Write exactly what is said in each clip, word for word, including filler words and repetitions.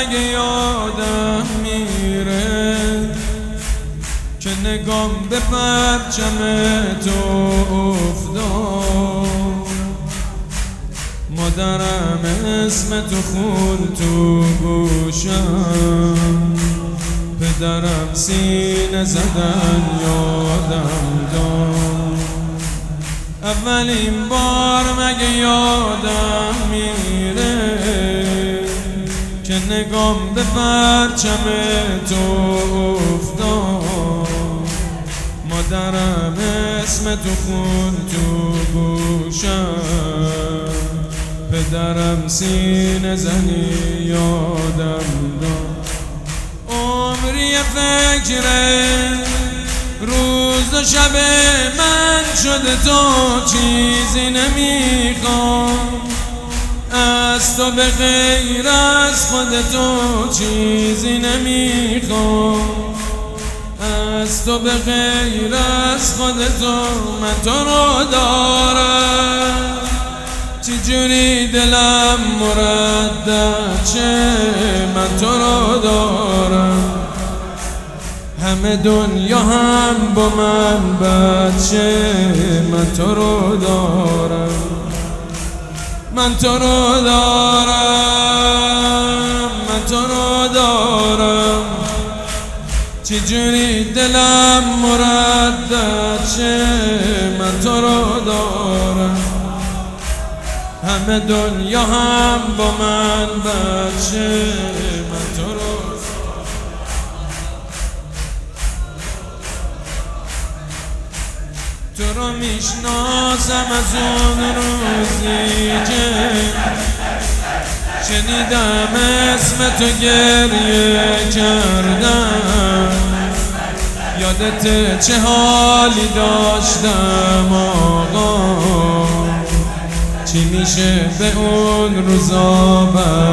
مگه یادم میره که نگام به پرچم تو افتاد. مادرم اسم تو خون تو گوشم، پدرم سینه زدن یادم داد. اولین بار مگه یادم میره که نگام به پرچم تو افتاد. مادرم اسم تو خون تو گوشم، پدرم سینه زنی یادم داد. عمری فکر روز و شب من شده تو چیزی نمیخوام، از تو به غیر از خود تو چیزی نمیخوام، از تو به غیر از خود تو من تو رو دارم. چجوری دلم مردد شه من تو رو دارم، همه دنیا هم با من بد شه من تو رو دارم، من تو رو دارم، من تو رو دارم. چجوری دلم مردد شه من تو رو دارم، همه دنیا هم با من بد شه من تو رو. تو رو میشناسم از اون روزی که شنیدم اسم تو گریه کردم. یادت چه حالی داشتم آقا، چی میشه به اون روزا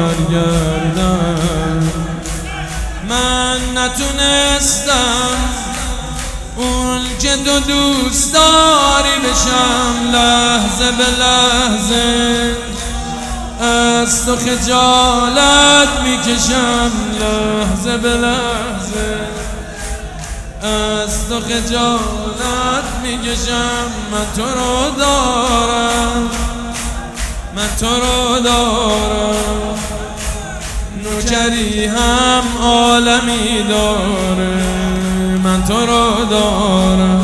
برگردم. من نتونستم اون که تو دوست داری بشم، لحظه به لحظه از تو خجالت میکشم، لحظه به لحظه از تو خجالت میکشم. من تو رو دارم، من تو رو دارم. نوکری هم عالمی داره، من تو رو دارم.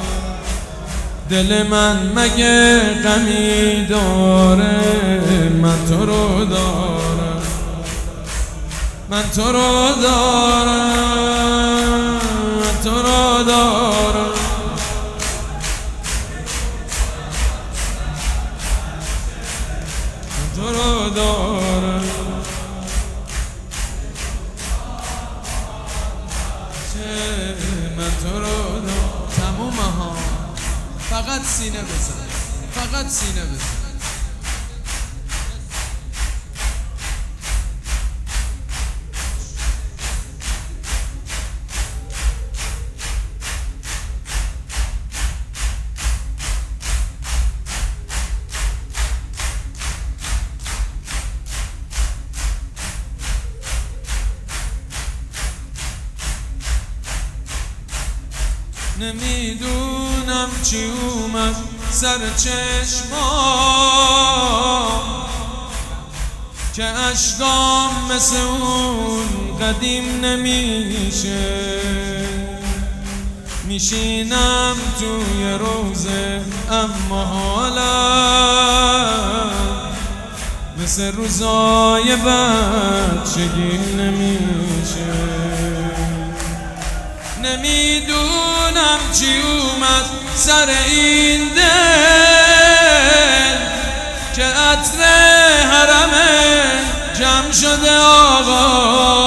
دل من مگه غمی داره، من تو رو دارم، من تو رو دارم، من تو رو دارم. من تو رو دارم. من تو رو دارم. تمومه ها، فقط سینه بزن، فقط سینه بزن. نمیدونم چی اومد سر چشمام که اشکام مثل اون قدیم نمیشه. میشینم توی روزه اما حالم مثل روزای بچگی نمیشه. نمیدونم چی اومد سر این دل که عطر حرمه جمع شده آقا.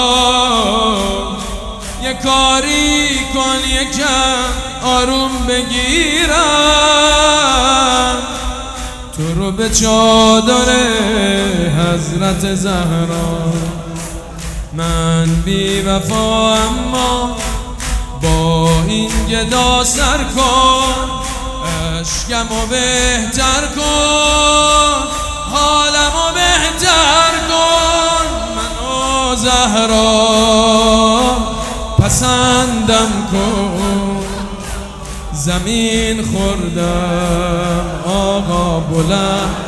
یه کاری کن یکم آروم بگیرم، تو رو به چادر حضرت زهرا. من بی وفا اما با این گدا سر کن، عشقمو بهتر کن، حالمو بهتر کن. منو زهرا زمین خوردم آقا بلند